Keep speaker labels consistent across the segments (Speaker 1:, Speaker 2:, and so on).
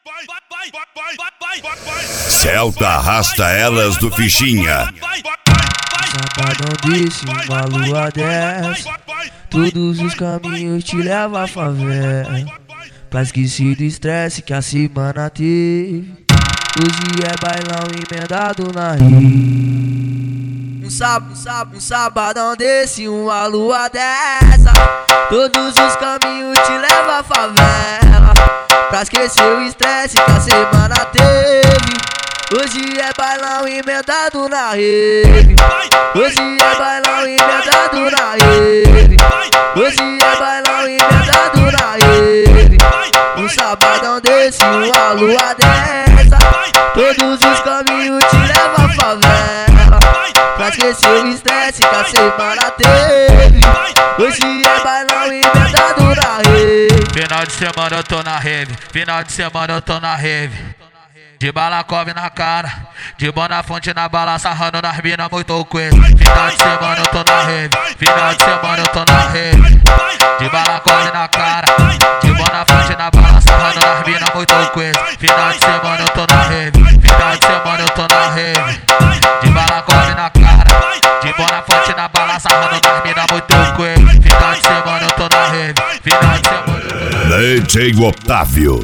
Speaker 1: Celta arrasta elas do fichinha.
Speaker 2: Sabadão desse, uma lua dessa, todos os caminhos te levam à favela, pra esquecer do estresse que a semana teve. Hoje é bailão emendado na rede. Um sabadão desse, uma lua dessa, todos os caminhos te levam à favela, pra esquecer o estresse que a semana teve. Hoje é bailão emendado na rede. Hoje é bailão emendado na rede. Hoje é bailão emendado na rede. Um sabadão desse, uma lua dessa, todos os caminhos te levam à favela, pra esquecer o estresse que a semana teve. Hoje é bailão emendado na rede.
Speaker 3: Final de semana eu tô na rave, final de semana eu tô na rave. De Balacov na cara, de Bonafonte na bala, sarrando nas mina muito coisa. Final de semana eu tô na rave, final de semana eu tô na rave. De Balacov na cara, de Bonafonte na bala, sarrando nas mina muito coisa. Final de semana eu tô na rave, final de semana eu tô na rave. De Balacov na cara, de Bonafonte na bala, sarrando nas mina muito coisa. Final de semana eu tô na rave, final de semana eu tô na rave.
Speaker 1: DJ Otávio.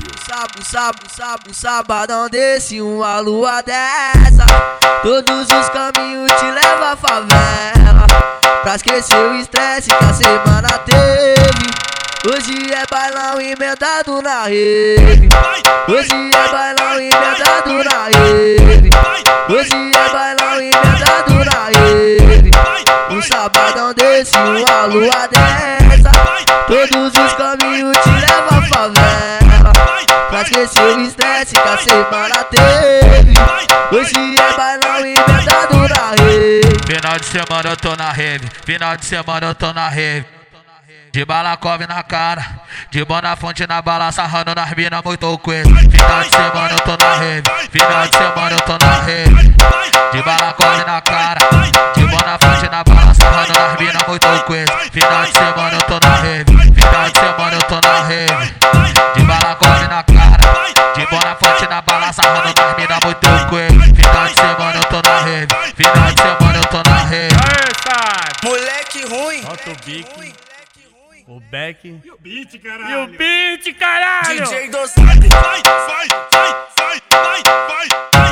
Speaker 2: Sabadão desse, uma lua dessa, todos os caminhos te levam à favela, pra esquecer o estresse que a semana teve. Hoje é bailão emendado na rede. Hoje é bailão emendado na rede. Hoje é bailão emendado na rede. Um sabadão desse, uma lua dessa, todos os caminhos te levam à favela, pra esquecer o estresse que a semana teve. Hoje é bailão emendado na rede.
Speaker 3: Final de semana eu tô na rave, final de semana eu tô na rave. De Balacov na cara, de Bonafonte na bala, sarrando nas mina muito coisa. Final de semana eu tô na rave, final de semana eu tô na rave. De Balacov na cara, de Bonafonte na bala, sarrando nas mina muito coisa. Final de semana eu tô na rave, final de semana eu tô na rave. De Balacov na cara, de Bonafonte na bala, sarrando nas mina muito coisa. Final de semana eu tô na rave, final de semana eu tô na rave.
Speaker 4: Moleque ruim,
Speaker 5: Solta o bico, o back
Speaker 6: E o beat, caralho.
Speaker 5: e o beat, caralho!
Speaker 4: DJ Dosado.
Speaker 6: Vai, vai, vai, vai, vai, vai.